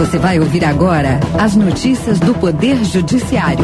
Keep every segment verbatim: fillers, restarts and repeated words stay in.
Você vai ouvir agora as notícias do Poder Judiciário.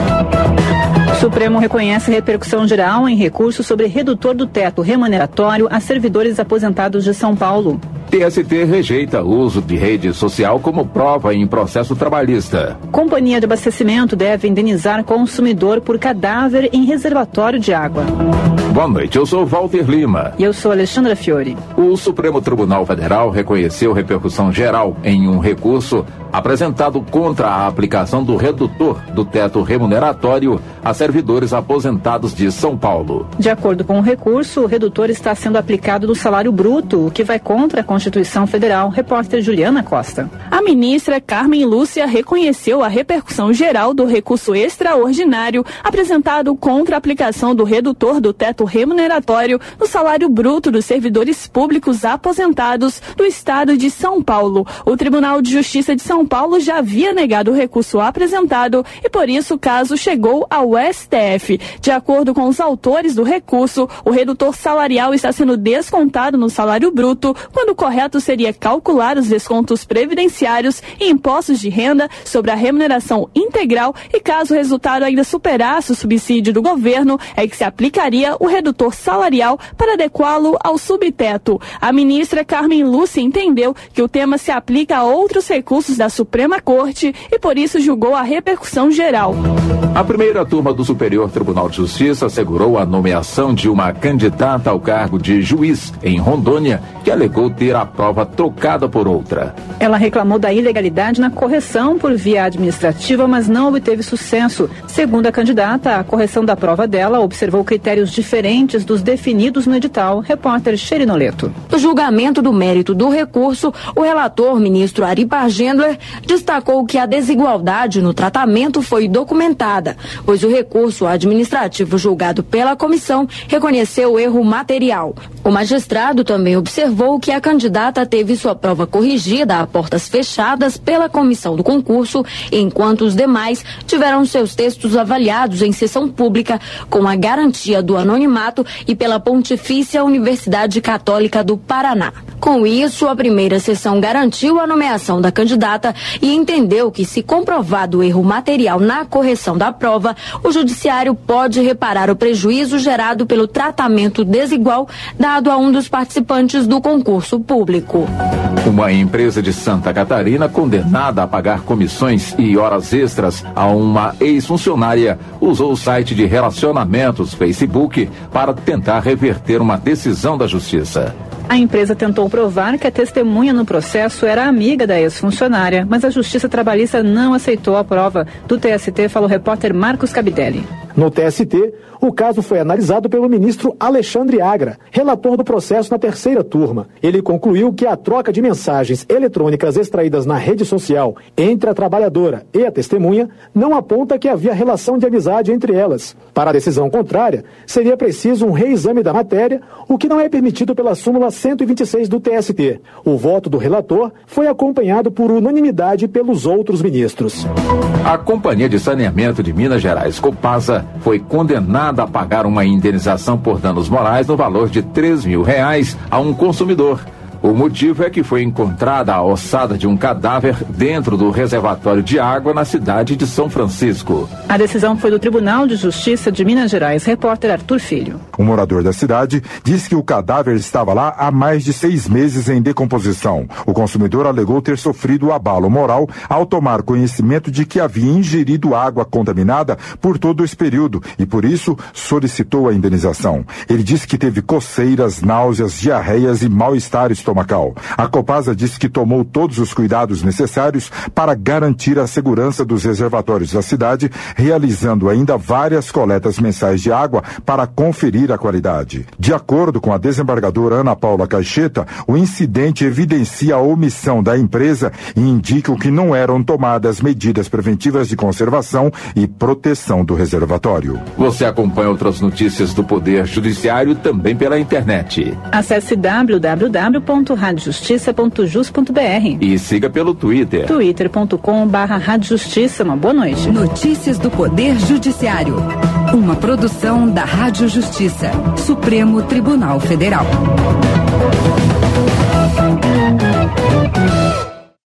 O Supremo reconhece repercussão geral em recurso sobre redutor do teto remuneratório a servidores aposentados de São Paulo. T S T rejeita o uso de rede social como prova em processo trabalhista. Companhia de abastecimento deve indenizar consumidor por cadáver em reservatório de água. Boa noite, eu sou Walter Lima. E eu sou Alexandra Fiore. O Supremo Tribunal Federal reconheceu repercussão geral em um recurso apresentado contra a aplicação do redutor do teto remuneratório a servidores aposentados de São Paulo. De acordo com o recurso, o redutor está sendo aplicado no salário bruto, o que vai contra a Constituição Federal. Repórter Juliana Costa. A ministra Carmen Lúcia reconheceu a repercussão geral do recurso extraordinário apresentado contra a aplicação do redutor do teto remuneratório no salário bruto dos servidores públicos aposentados do estado de São Paulo. O Tribunal de Justiça de São Paulo já havia negado o recurso apresentado e, por isso, o caso chegou ao S T F. De acordo com os autores do recurso, o redutor salarial está sendo descontado no salário bruto, quando o correto seria calcular os descontos previdenciários e impostos de renda sobre a remuneração integral e, caso o resultado ainda superasse o subsídio do governo, é que se aplicaria o redutor salarial para adequá-lo ao subteto. A ministra Carmen Lúcia entendeu que o tema se aplica a outros recursos da Suprema Corte e, por isso, julgou a repercussão geral. A primeira turma do Superior Tribunal de Justiça assegurou a nomeação de uma candidata ao cargo de juiz em Rondônia, que alegou ter a prova trocada por outra. Ela reclamou da ilegalidade na correção por via administrativa, mas não obteve sucesso. Segundo a candidata, a correção da prova dela observou critérios diferentes dos definidos no edital. Repórter Xerinoleto. No julgamento do mérito do recurso, o relator, ministro Ari Pargendler, destacou que a desigualdade no tratamento foi documentada, pois o recurso administrativo julgado pela comissão reconheceu o erro material. O magistrado também observou que a candidata teve sua prova corrigida a portas fechadas pela comissão do concurso, enquanto os demais tiveram seus textos avaliados em sessão pública com a garantia do anonimato e pela Pontifícia Universidade Católica do Paraná. Com isso, a primeira sessão garantiu a nomeação da candidata e entendeu que, se comprovado o erro material na correção da prova, o judiciário pode reparar o prejuízo gerado pelo tratamento desigual dado a um dos participantes do concurso público. Uma empresa de Santa Catarina, condenada a pagar comissões e horas extras a uma ex-funcionária, usou o site de relacionamentos Facebook para tentar reverter uma decisão da Justiça. A empresa tentou provar que a testemunha no processo era amiga da ex-funcionária, mas a Justiça Trabalhista não aceitou a prova. Do T S T, fala o repórter Marcos Cabidelli. No T S T, o caso foi analisado pelo ministro Alexandre Agra, relator do processo na terceira turma. Ele concluiu que a troca de mensagens eletrônicas extraídas na rede social entre a trabalhadora e a testemunha não aponta que havia relação de amizade entre elas. Para a decisão contrária, seria preciso um reexame da matéria, o que não é permitido pela súmula cento e vinte e seis do T S T. O voto do relator foi acompanhado por unanimidade pelos outros ministros. A Companhia de Saneamento de Minas Gerais, Copasa, foi condenada a pagar uma indenização por danos morais no valor de três mil reais a um consumidor. O motivo é que foi encontrada a ossada de um cadáver dentro do reservatório de água na cidade de São Francisco. A decisão foi do Tribunal de Justiça de Minas Gerais. Repórter Arthur Filho. Um morador da cidade diz que o cadáver estava lá há mais de seis meses em decomposição. O consumidor alegou ter sofrido abalo moral ao tomar conhecimento de que havia ingerido água contaminada por todo esse período e, por isso, solicitou a indenização. Ele disse que teve coceiras, náuseas, diarreias e mal-estar estomacal. A Copasa disse que tomou todos os cuidados necessários para garantir a segurança dos reservatórios da cidade, realizando ainda várias coletas mensais de água para conferir a qualidade. De acordo com a desembargadora Ana Paula Caixeta, o incidente evidencia a omissão da empresa e indica que não eram tomadas medidas preventivas de conservação e proteção do reservatório. Você acompanha outras notícias do Poder Judiciário também pela internet. Acesse w w w ponto rádio justiça ponto jus ponto b r e siga pelo Twitter. twitter ponto com barra rádio justiça. Uma boa noite. Notícias do Poder Judiciário. Uma produção da Rádio Justiça, Supremo Tribunal Federal.